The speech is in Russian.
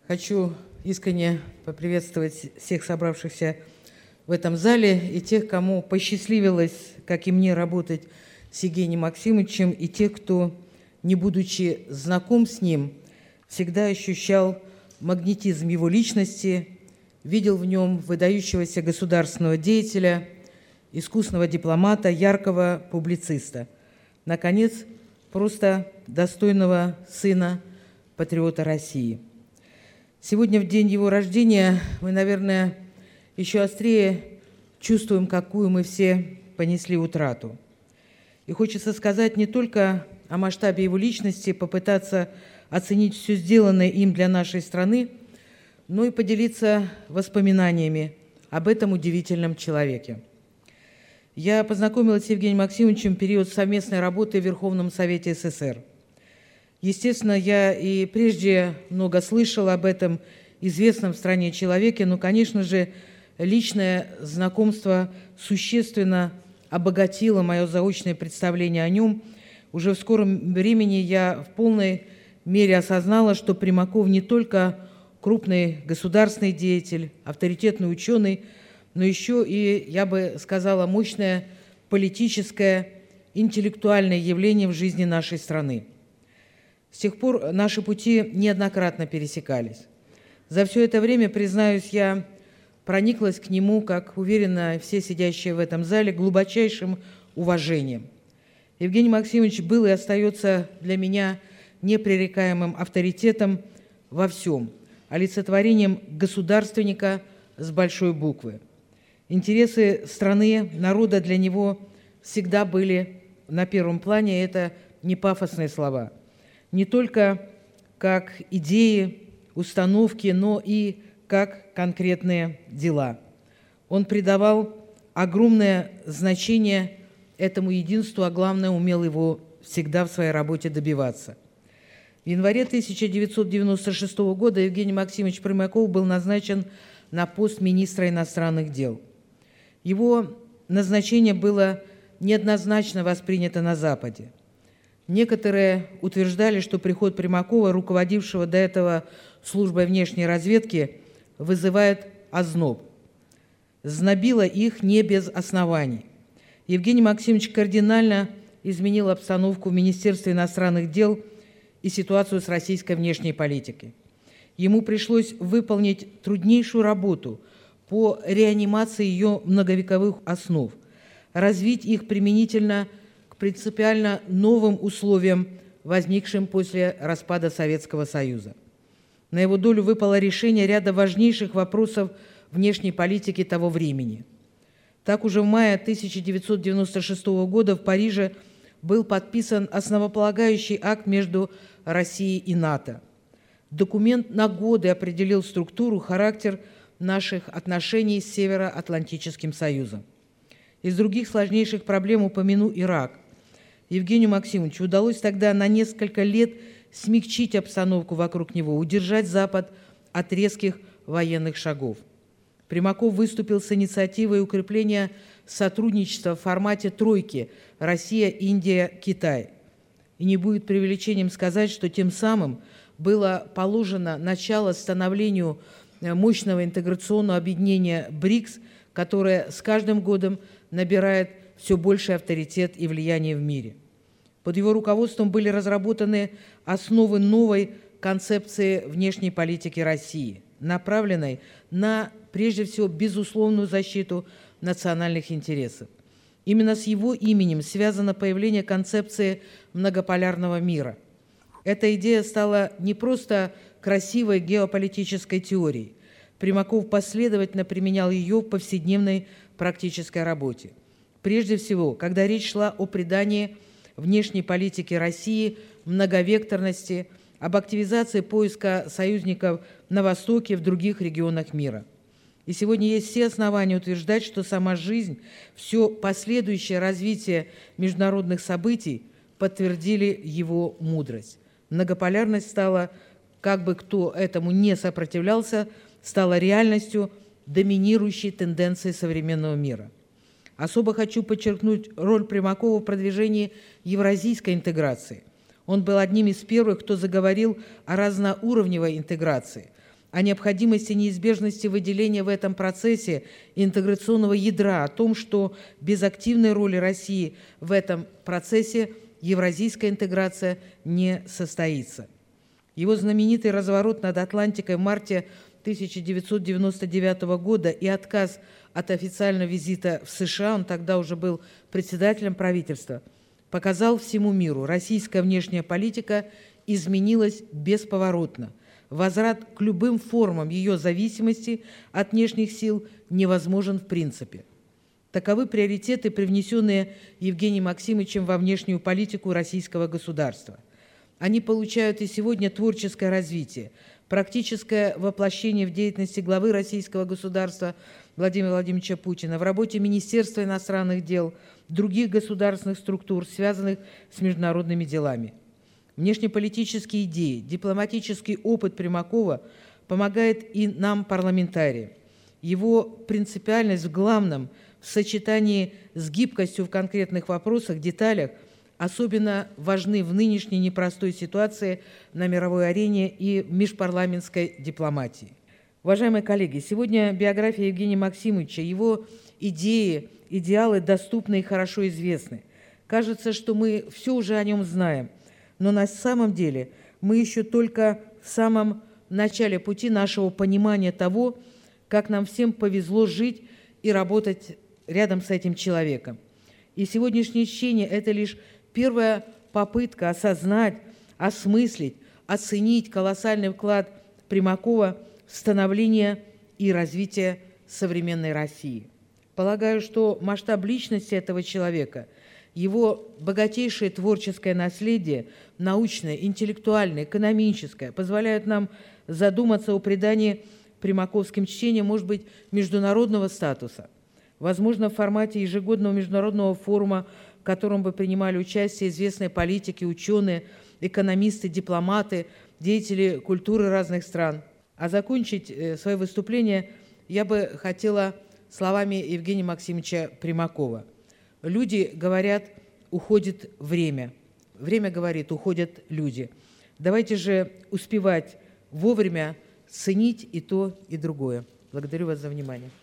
Хочу искренне поприветствовать всех собравшихся в этом зале и тех, кому посчастливилось, как и мне, работать с Евгением Максимовичем, и тех, кто, не будучи знаком с ним, всегда ощущал магнетизм его личности, видел в нем выдающегося государственного деятеля, искусного дипломата, яркого публициста. Наконец, просто достойного сына патриота России. Сегодня, в день его рождения, мы, наверное, еще острее чувствуем, какую мы все понесли утрату. И хочется сказать не только о масштабе его личности, попытаться оценить все сделанное им для нашей страны, но и поделиться воспоминаниями об этом удивительном человеке. Я познакомилась с Евгением Максимовичем в период совместной работы в Верховном Совете СССР. Естественно, я и прежде много слышала об этом известном в стране человеке, но, конечно же, личное знакомство существенно обогатило мое заочное представление о нем. Уже в скором времени я в полной мере осознала, что Примаков не только крупный государственный деятель, авторитетный ученый, но еще и, я бы сказала, мощное политическое, интеллектуальное явление в жизни нашей страны. С тех пор наши пути неоднократно пересекались. За все это время, признаюсь, я прониклась к нему, как уверена все сидящие в этом зале, глубочайшим уважением. Евгений Максимович был и остается для меня непререкаемым авторитетом во всем, олицетворением государственника с большой буквы. Интересы страны, народа для него всегда были на первом плане, и это не пафосные слова. Не только как идеи, установки, но и как конкретные дела. Он придавал огромное значение этому единству, а главное, умел его всегда в своей работе добиваться. В январе 1996 года Евгений Максимович Примаков был назначен на пост министра иностранных дел. Его назначение было неоднозначно воспринято на Западе. Некоторые утверждали, что приход Примакова, руководившего до этого службой внешней разведки, вызывает озноб. Знобило их не без оснований. Евгений Максимович кардинально изменил обстановку в Министерстве иностранных дел и ситуацию с российской внешней политикой. Ему пришлось выполнить труднейшую работу по реанимации ее многовековых основ, развить их применительно к принципиально новым условиям, возникшим после распада Советского Союза. На его долю выпало решение ряда важнейших вопросов внешней политики того времени. Так, уже в мае 1996 года в Париже был подписан основополагающий акт между Россией и НАТО. Документ на годы определил структуру, характер наших отношений с Североатлантическим Союзом. Из других сложнейших проблем упомяну Ирак. Евгению Максимовичу удалось тогда на несколько лет смягчить обстановку вокруг него, удержать Запад от резких военных шагов. Примаков выступил с инициативой укрепления сотрудничества в формате тройки Россия, Индия, Китай. И не будет преувеличением сказать, что тем самым было положено начало становлению мощного интеграционного объединения БРИКС, которое с каждым годом набирает все больший авторитет и влияние в мире. Под его руководством были разработаны основы новой концепции внешней политики России, направленной на, прежде всего, безусловную защиту национальных интересов. Именно с его именем связано появление концепции многополярного мира. Эта идея стала не просто красивой геополитической теорией. Примаков последовательно применял ее в повседневной практической работе. Прежде всего, когда речь шла о придании внешней политики России многовекторности, об активизации поиска союзников на Востоке и в других регионах мира. И сегодня есть все основания утверждать, что сама жизнь, все последующее развитие международных событий подтвердили его мудрость. Многополярность стала, как бы кто этому не сопротивлялся, стала реальностью, доминирующей тенденцией современного мира. Особо хочу подчеркнуть роль Примакова в продвижении евразийской интеграции. Он был одним из первых, кто заговорил о разноуровневой интеграции. о необходимости и неизбежности выделения в этом процессе интеграционного ядра, о том, что без активной роли России в этом процессе евразийская интеграция не состоится. Его знаменитый разворот над Атлантикой в марте 1999 года и отказ от официального визита в США, он тогда уже был председателем правительства, показал всему миру: российская внешняя политика изменилась бесповоротно. Возврат к любым формам ее зависимости от внешних сил невозможен в принципе. Таковы приоритеты, привнесенные Евгением Максимовичем во внешнюю политику российского государства. Они получают и сегодня творческое развитие, практическое воплощение в деятельности главы российского государства Владимира Владимировича Путина, в работе Министерства иностранных дел, других государственных структур, связанных с международными делами. Внешнеполитические идеи, дипломатический опыт Примакова помогает и нам, парламентариям. Его принципиальность в главном, в сочетании с гибкостью в конкретных вопросах, деталях, особенно важны в нынешней непростой ситуации на мировой арене и в межпарламентской дипломатии. Уважаемые коллеги, сегодня биография Евгения Максимовича, его идеи, идеалы доступны и хорошо известны. Кажется, что мы все уже о нем знаем, но на самом деле мы еще только в самом начале пути нашего понимания того, как нам всем повезло жить и работать рядом с этим человеком. И сегодняшнее чтение – это лишь первая попытка осознать, осмыслить, оценить колоссальный вклад Примакова в становление и развитие современной России. Полагаю, что масштаб личности этого человека, его богатейшее творческое наследие, научное, интеллектуальное, экономическое, позволяют нам задуматься о придании примаковским чтениям, может быть, международного статуса. Возможно, в формате ежегодного международного форума, в котором бы принимали участие известные политики, ученые, экономисты, дипломаты, деятели культуры разных стран. А закончить свое выступление я бы хотела словами Евгения Максимовича Примакова. Люди говорят, уходит время. Время говорит, уходят люди. Давайте же успевать вовремя ценить и то, и другое. Благодарю вас за внимание.